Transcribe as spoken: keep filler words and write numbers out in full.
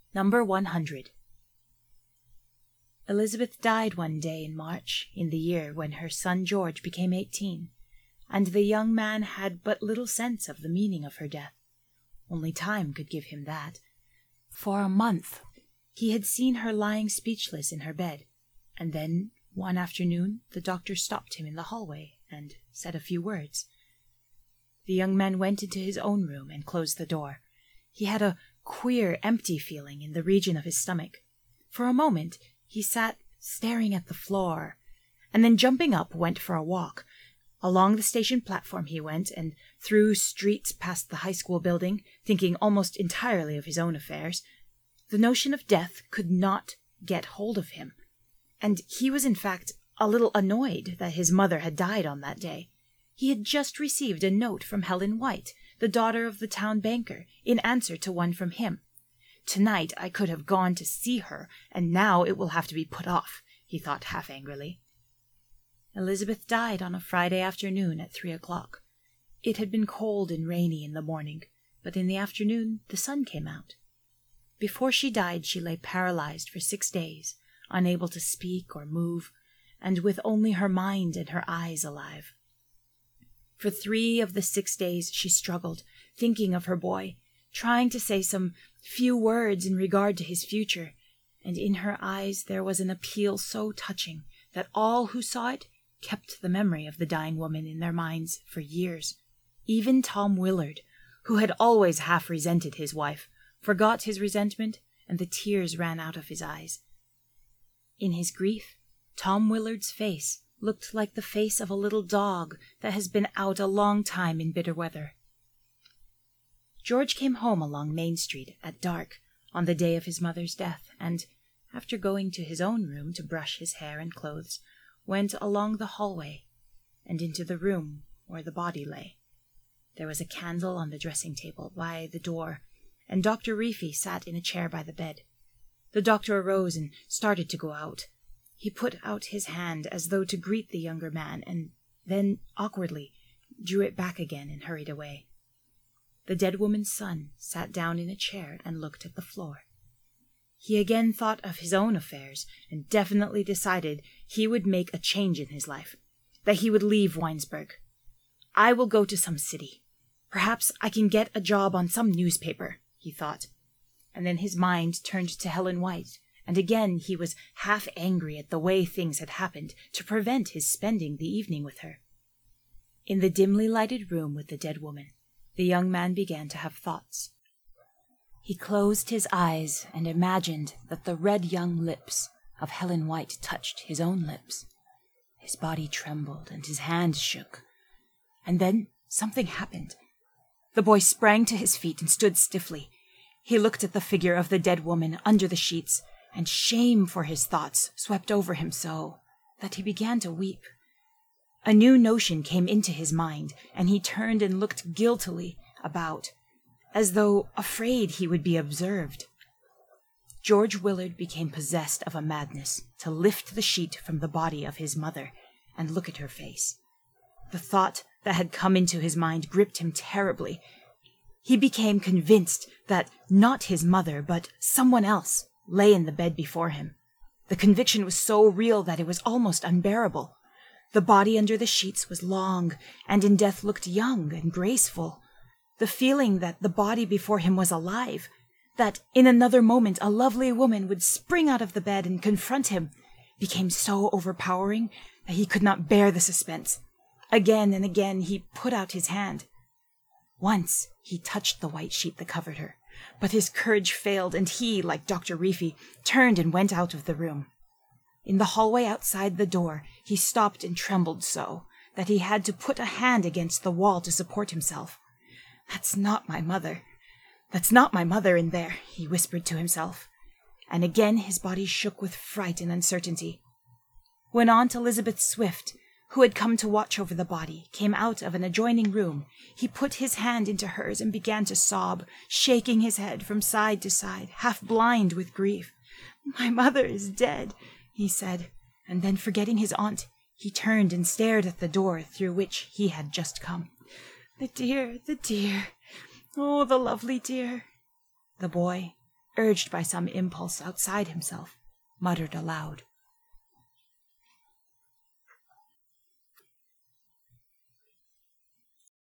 Number one hundred. Elizabeth died one day in March, in the year when her son George became eighteen, and the young man had but little sense of the meaning of her death. Only time could give him that. For a month he had seen her lying speechless in her bed, and then one afternoon the doctor stopped him in the hallway and said a few words. The young man went into his own room and closed the door. He had a queer, empty feeling in the region of his stomach. For a moment he sat staring at the floor, and then jumping up went for a walk. Along the station platform he went, and through streets past the high school building, thinking almost entirely of his own affairs. The notion of death could not get hold of him, and he was in fact a little annoyed that his mother had died on that day. He had just received a note from Helen White, the daughter of the town banker, in answer to one from him. Tonight I could have gone to see her, and now it will have to be put off, he thought half angrily. Elizabeth died on a Friday afternoon at three o'clock. It had been cold and rainy in the morning, but in the afternoon the sun came out. Before she died she lay paralyzed for six days, unable to speak or move, and with only her mind and her eyes alive. For three of the six days she struggled, thinking of her boy, trying to say some few words in regard to his future, and in her eyes there was an appeal so touching that all who saw it kept the memory of the dying woman in their minds for years. Even Tom Willard, who had always half resented his wife, forgot his resentment, and the tears ran out of his eyes. In his grief, Tom Willard's face looked like the face of a little dog that has been out a long time in bitter weather. George came home along Main Street at dark on the day of his mother's death, and, after going to his own room to brush his hair and clothes, went along the hallway and into the room where the body lay. There was a candle on the dressing table by the door, and Doctor Reefy sat in a chair by the bed. The doctor arose and started to go out. He put out his hand as though to greet the younger man, and then, awkwardly, drew it back again and hurried away. The dead woman's son sat down in a chair and looked at the floor. He again thought of his own affairs, and definitely decided he would make a change in his life, that he would leave Winesburg. I will go to some city. Perhaps I can get a job on some newspaper, he thought. And then his mind turned to Helen White, and again he was half angry at the way things had happened to prevent his spending the evening with her. In the dimly lighted room with the dead woman, the young man began to have thoughts. He closed his eyes and imagined that the red young lips of Helen White touched his own lips. His body trembled and his hand shook. And then something happened. The boy sprang to his feet and stood stiffly. He looked at the figure of the dead woman under the sheets, and shame for his thoughts swept over him so that he began to weep. A new notion came into his mind, and he turned and looked guiltily about, as though afraid he would be observed. George Willard became possessed of a madness to lift the sheet from the body of his mother and look at her face. The thought that had come into his mind gripped him terribly. He became convinced that not his mother, but someone else, lay in the bed before him. The conviction was so real that it was almost unbearable. The body under the sheets was long, and in death looked young and graceful. The feeling that the body before him was alive, that in another moment a lovely woman would spring out of the bed and confront him, became so overpowering that he could not bear the suspense. Again and again he put out his hand. Once he touched the white sheet that covered her, but his courage failed, and he, like Doctor Reefy, turned and went out of the room. In the hallway outside the door, he stopped and trembled so that he had to put a hand against the wall to support himself. "That's not my mother. That's not my mother in there," he whispered to himself. And again his body shook with fright and uncertainty. When Aunt Elizabeth Swift, who had come to watch over the body, came out of an adjoining room, he put his hand into hers and began to sob, shaking his head from side to side, half blind with grief. "My mother is dead," he said, and then, forgetting his aunt, he turned and stared at the door through which he had just come. "The dear, the dear, oh, the lovely dear." The boy, urged by some impulse outside himself, muttered aloud,